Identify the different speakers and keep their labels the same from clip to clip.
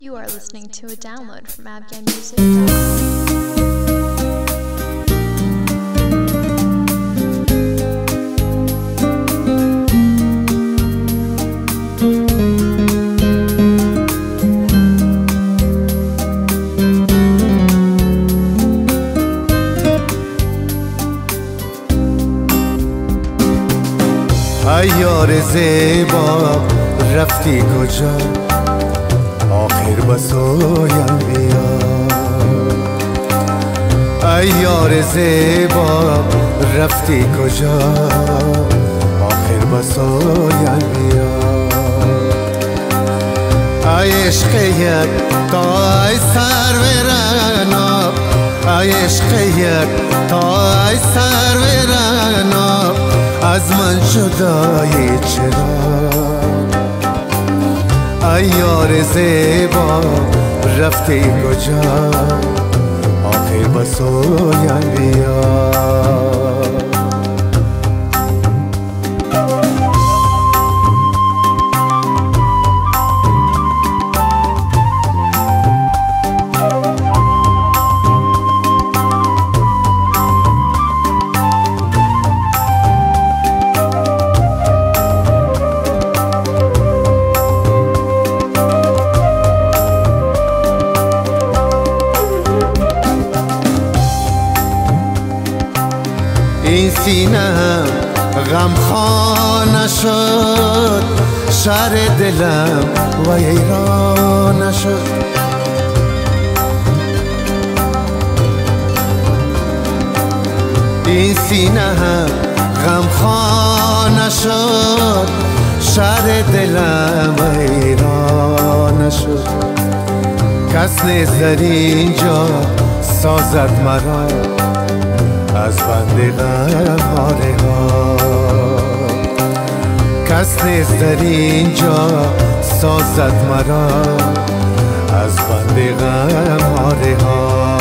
Speaker 1: You are listening to a download from abgamusic.com.
Speaker 2: یار زیبا رفتی کجا؟ آخر بسویم بیا. ای یار زیبا رفتی کجا؟ آخر بسویم بیا. ای عشق یک تا ای سر برنا، ای عشق یک تا ای سر برنا، از من جدایی چرا؟ ای یار زیبا رفتی کجا؟ آخر بسویم بیا. این سینه‌ام غمخوار نشد، شهر دلم ویران نشد. این سینه‌ام غمخوار نشد، شهر دلم ویران نشد. کس نیست در اینجا سازد مرا از بند غم‌هاره ها. کس نیست در اینجا سازد مرا از بند غم‌هاره ها.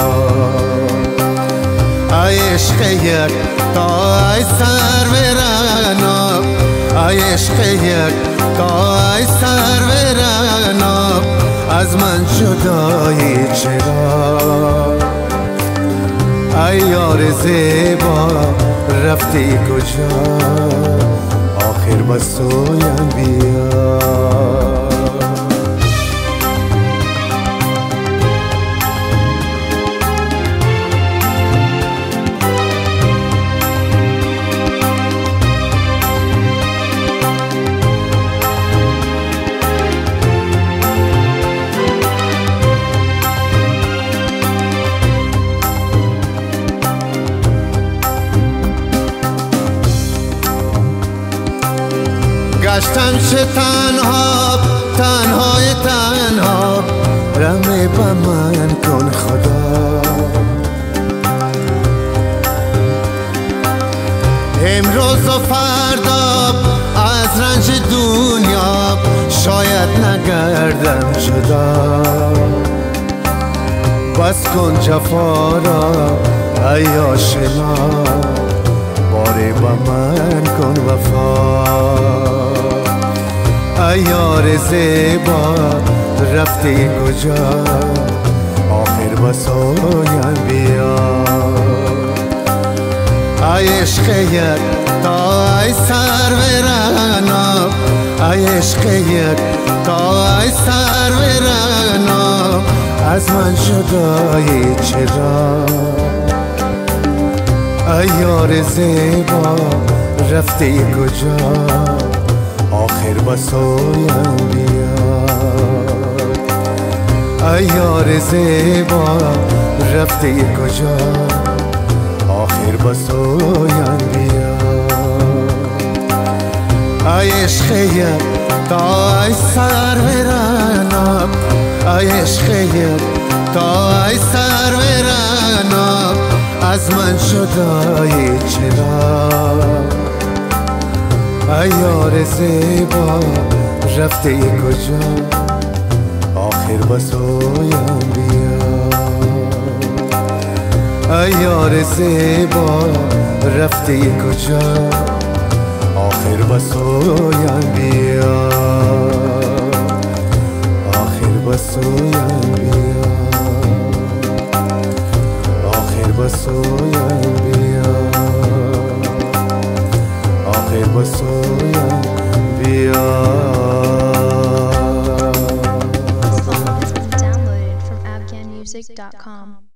Speaker 2: ای عشق یک تا ای سر برنا، ای عشق یک تا ای سر برنا، از من جدایی چرا؟ ای یار زیبا رفتی کجا؟ آخر بسویم بیا. گشتم چه تنها، تنهای تنها، رحم با من کن خدا. امروز و فردا از رنج دنیا شاید نگردم جدا. بس کن جفا را ای آشنا، باری با من کن وفا. ای یار زیبا رفتی کجا؟ آخر بسویم بیا. ای عشق یک تا ای سر برنا، ای عشق یک تا ای سر برنا، از من جدایی چرا؟ ای یار زیبا رفتی کجا؟ آخر بسویم بیا. ای یار زیبا رفتی کجا؟ آخر بسویم بیا. ای عشق یک تا ای سر برنا، ای عشق یک تا ای سر برنا، از من جدایی چرا؟ ای یار زیبا رفتی کجا؟ آخر بسویم بیا. ای یار زیبا رفتی کجا؟ آخر بسویم بیا. آخر سویم بیا آخر با سویم بیا آخر با سویم بیا
Speaker 1: This song has been downloaded from afghanmusic.com.